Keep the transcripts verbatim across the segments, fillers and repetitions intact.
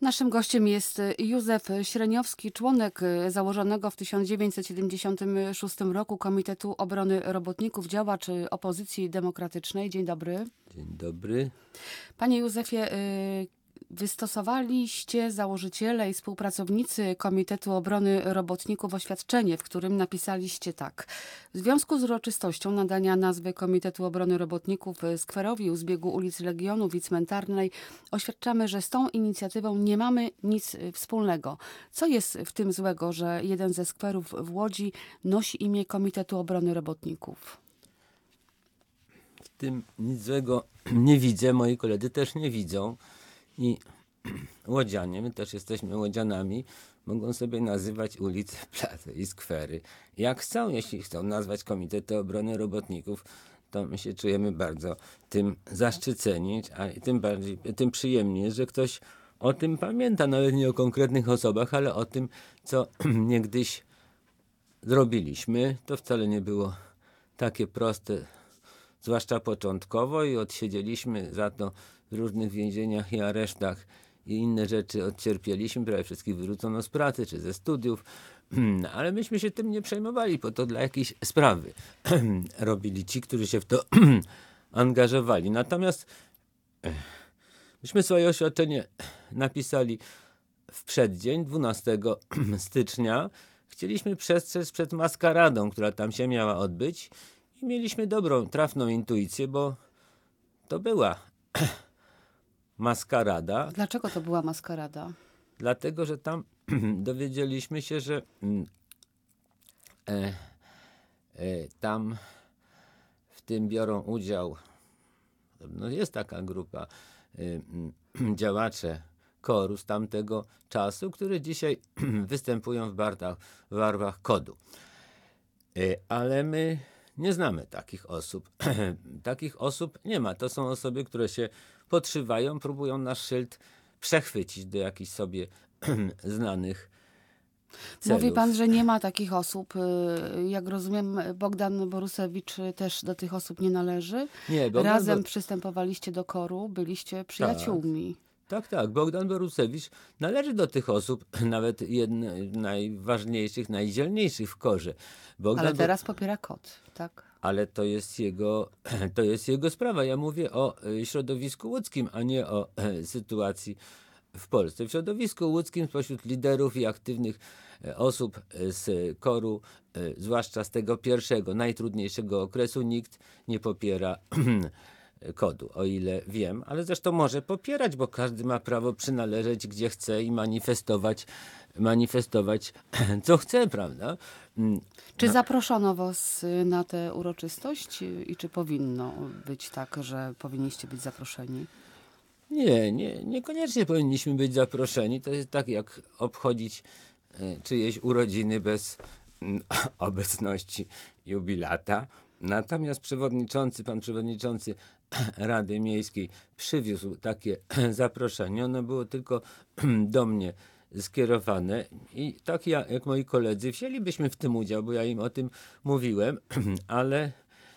Naszym gościem jest Józef Śreniowski, członek założonego w tysiąc dziewięćset siedemdziesiątym szóstym roku Komitetu Obrony Robotników, działacz opozycji demokratycznej. Dzień dobry. Dzień dobry. Panie Józefie, wystosowaliście, założyciele i współpracownicy Komitetu Obrony Robotników, oświadczenie, w którym napisaliście tak. W związku z uroczystością nadania nazwy Komitetu Obrony Robotników skwerowi u zbiegu ulic Legionów i Cmentarnej oświadczamy, że z tą inicjatywą nie mamy nic wspólnego. Co jest w tym złego, że jeden ze skwerów w Łodzi nosi imię Komitetu Obrony Robotników? W tym nic złego nie widzę, moi koledzy też nie widzą. I łodzianie, my też jesteśmy łodzianami, mogą sobie nazywać ulice, place i skwery jak chcą. Jeśli chcą nazwać Komitet Obrony Robotników, to my się czujemy bardzo tym zaszczyceni, a tym bardziej, tym przyjemniej, że ktoś o tym pamięta, nawet nie o konkretnych osobach, ale o tym, co niegdyś zrobiliśmy. To wcale nie było takie proste, zwłaszcza początkowo, i odsiedzieliśmy za to w różnych więzieniach i aresztach i inne rzeczy odcierpieliśmy, prawie wszystkich wyrzucono z pracy czy ze studiów, ale myśmy się tym nie przejmowali, bo to dla jakiejś sprawy robili ci, którzy się w to angażowali. Natomiast myśmy swoje oświadczenie napisali w przeddzień, dwunastego stycznia. Chcieliśmy przestrzec przed maskaradą, która tam się miała odbyć, i mieliśmy dobrą, trafną intuicję, bo to była maskarada. Dlaczego to była maskarada? Dlatego, że tam dowiedzieliśmy się, że e, e, tam w tym biorą udział, no jest taka grupa, e, działacze koru z tamtego czasu, które dzisiaj występują w, barwach, w barwach kodu. E, ale my nie znamy takich osób. Takich osób nie ma. To są osoby, które się podszywają, próbują nasz szyld przechwycić do jakichś sobie znanych celów. Mówi pan, że nie ma takich osób. Jak rozumiem, Bogdan Borusewicz też do tych osób nie należy. Nie, Bogdan Razem Bo... przystępowaliście do koru, byliście przyjaciółmi. Tak, tak. Bogdan Borusewicz należy do tych osób, nawet jedne, najważniejszych, najdzielniejszych w korze. Bogdan Ale teraz popiera KOD, tak? Ale to jest jego, to jest jego sprawa. Ja mówię o środowisku łódzkim, a nie o sytuacji w Polsce. W środowisku łódzkim spośród liderów i aktywnych osób z koru, zwłaszcza z tego pierwszego, najtrudniejszego okresu, nikt nie popiera kodu, o ile wiem, ale zresztą może popierać, bo każdy ma prawo przynależeć gdzie chce i manifestować, manifestować co chce, prawda? Czy no. zaproszono was na tę uroczystość i czy powinno być tak, że powinniście być zaproszeni? Nie, nie, niekoniecznie powinniśmy być zaproszeni. To jest tak jak obchodzić czyjeś urodziny bez obecności jubilata. Natomiast przewodniczący, pan przewodniczący Rady Miejskiej przywiózł takie zaproszenie. Ono było tylko do mnie skierowane i tak ja, jak moi koledzy, wzięlibyśmy w tym udział, bo ja im o tym mówiłem, ale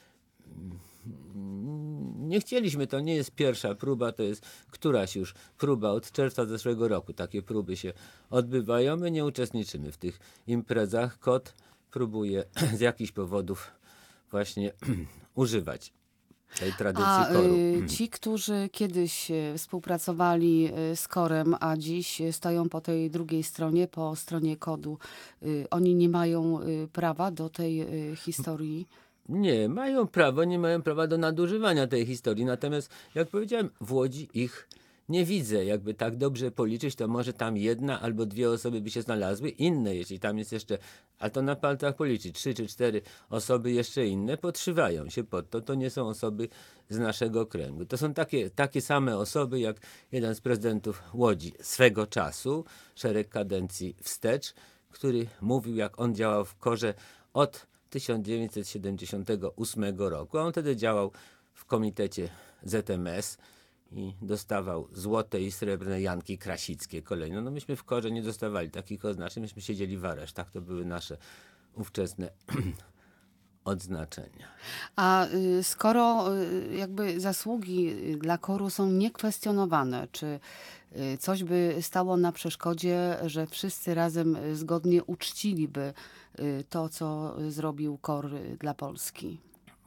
nie chcieliśmy. To nie jest pierwsza próba, to jest któraś już próba od czerwca zeszłego roku. Takie próby się odbywają. My nie uczestniczymy w tych imprezach. KOD próbuje z jakichś powodów właśnie używać tej tradycji a koru. y, ci, którzy kiedyś współpracowali z korem, a dziś stoją po tej drugiej stronie, po stronie kodu, y, oni nie mają y, prawa do tej y, historii? Nie, mają prawo, nie mają prawa do nadużywania tej historii. Natomiast, jak powiedziałem, w Łodzi ich nie widzę. Jakby tak dobrze policzyć, to może tam jedna albo dwie osoby by się znalazły. Inne, jeśli tam jest jeszcze, a to na palcach policzyć, trzy czy cztery osoby jeszcze inne podszywają się pod to. To nie są osoby z naszego kręgu. To są takie, takie same osoby, jak jeden z prezydentów Łodzi swego czasu, szereg kadencji wstecz, który mówił, jak on działał w korze od tysiąc dziewięćset siedemdziesiątego ósmego roku. On wtedy działał w komitecie Z M S i dostawał złote i srebrne janki krasickie kolejno. No myśmy w korze nie dostawali takich oznaczeń, myśmy siedzieli w aresztach. To były nasze ówczesne odznaczenia. A y, skoro y, jakby zasługi y, dla koru są niekwestionowane, czy y, coś by stało na przeszkodzie, że wszyscy razem y, zgodnie uczciliby y, to, co zrobił KOR y, dla Polski?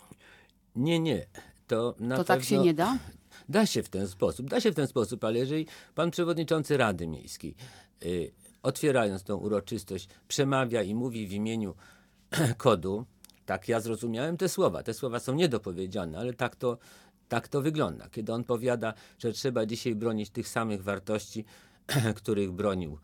Nie, nie. To na To pewno... tak się nie da? Da się w ten sposób, da się w ten sposób, ale jeżeli pan przewodniczący Rady Miejskiej, y, otwierając tą uroczystość, przemawia i mówi w imieniu kodu, tak ja zrozumiałem te słowa, te słowa są niedopowiedziane, ale tak to, tak to wygląda. Kiedy on powiada, że trzeba dzisiaj bronić tych samych wartości, których bronił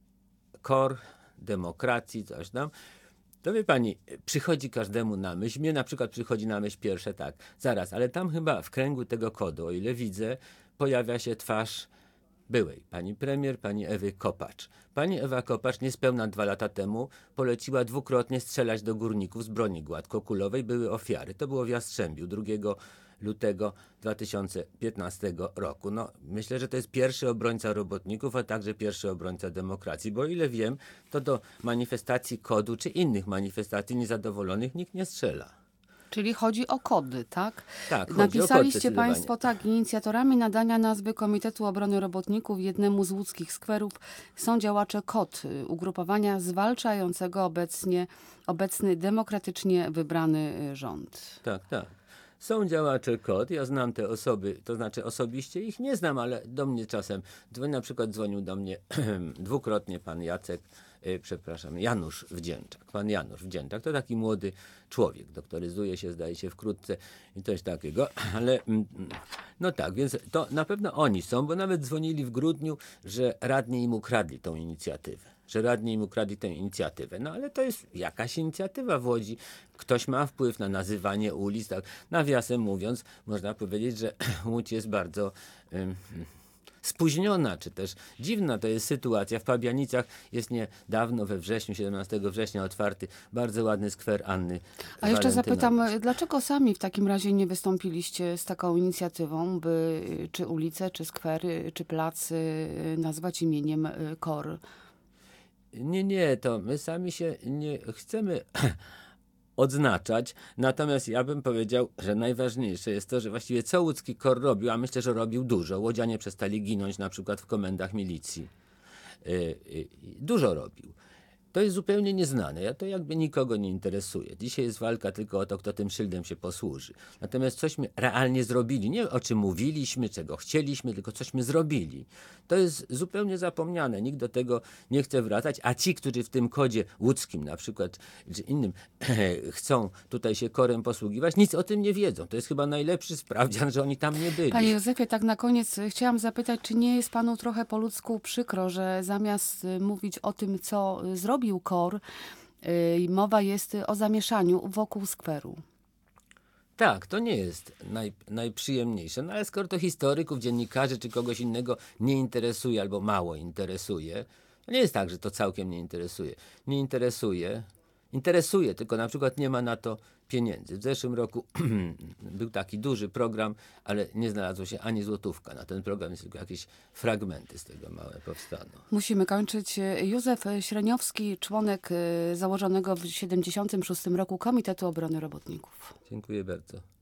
KOR, demokracji, coś tam, to wie pani, przychodzi każdemu na myśl, mnie na przykład przychodzi na myśl pierwsze tak, zaraz, ale tam chyba w kręgu tego kodu, o ile widzę, pojawia się twarz byłej pani premier, pani Ewy Kopacz. Pani Ewa Kopacz niespełna dwa lata temu poleciła dwukrotnie strzelać do górników z broni gładkokulowej, były ofiary. To było w Jastrzębiu drugiego lutego dwa tysiące piętnastego roku. No, myślę, że to jest pierwszy obrońca robotników, a także pierwszy obrońca demokracji, bo o ile wiem, to do manifestacji kodu czy innych manifestacji niezadowolonych nikt nie strzela. Czyli chodzi o kody, tak? Tak, chodzi o kod Napisaliście zdecydowanie. państwo tak, inicjatorami nadania nazwy Komitetu Obrony Robotników jednemu z łódzkich skwerów są działacze KOD, ugrupowania zwalczającego obecnie, obecny demokratycznie wybrany rząd. Tak, tak. Są działacze KOD, ja znam te osoby, to znaczy osobiście ich nie znam, ale do mnie czasem dzwoni, na przykład dzwonił do mnie dwukrotnie pan Jacek, y, przepraszam, Janusz Wdzięczak. Pan Janusz Wdzięczak to taki młody człowiek, doktoryzuje się, zdaje się wkrótce i coś takiego, ale mm, no tak, więc to na pewno oni są, bo nawet dzwonili w grudniu, że radni im ukradli tą inicjatywę. że radni im ukradli tę inicjatywę. No ale to jest jakaś inicjatywa w Łodzi. Ktoś ma wpływ na nazywanie ulic. Tak. Nawiasem mówiąc, można powiedzieć, że Łódź jest bardzo um, spóźniona, czy też dziwna to jest sytuacja. W Pabianicach jest niedawno, we wrześniu, siedemnastego września otwarty bardzo ładny skwer Anny A jeszcze Walentynowicz. zapytam, dlaczego sami w takim razie nie wystąpiliście z taką inicjatywą, by czy ulice, czy skwery, czy plac nazwać imieniem KOR? Nie, nie, to my sami się nie chcemy odznaczać, natomiast ja bym powiedział, że najważniejsze jest to, że właściwie co łódzki KOR robił, a myślę, że robił dużo. Łodzianie przestali ginąć na przykład w komendach milicji. Yy, yy, dużo robił. To jest zupełnie nieznane. Ja to jakby nikogo nie interesuje. Dzisiaj jest walka tylko o to, kto tym szyldem się posłuży. Natomiast cośmy realnie zrobili. Nie o czym mówiliśmy, czego chcieliśmy, tylko cośmy zrobili. To jest zupełnie zapomniane. Nikt do tego nie chce wracać. A ci, którzy w tym kodzie łódzkim na przykład, czy innym chcą tutaj się korem posługiwać, nic o tym nie wiedzą. To jest chyba najlepszy sprawdzian, że oni tam nie byli. Panie Józefie, tak na koniec chciałam zapytać, czy nie jest panu trochę po ludzku przykro, że zamiast mówić o tym, co zrobił KOR, yy, mowa jest o zamieszaniu wokół skweru? Tak, to nie jest naj, najprzyjemniejsze. No ale skoro to historyków, dziennikarzy czy kogoś innego nie interesuje albo mało interesuje, to nie jest tak, że to całkiem nie interesuje. Nie interesuje, interesuje, tylko na przykład nie ma na to pieniędzy. W zeszłym roku był taki duży program, ale nie znalazło się ani złotówka. Na ten program jest tylko jakieś fragmenty z tego małe powstaną. Musimy kończyć. Józef Śreniowski, członek założonego w tysiąc dziewięćset siedemdziesiątym szóstym roku Komitetu Obrony Robotników. Dziękuję bardzo.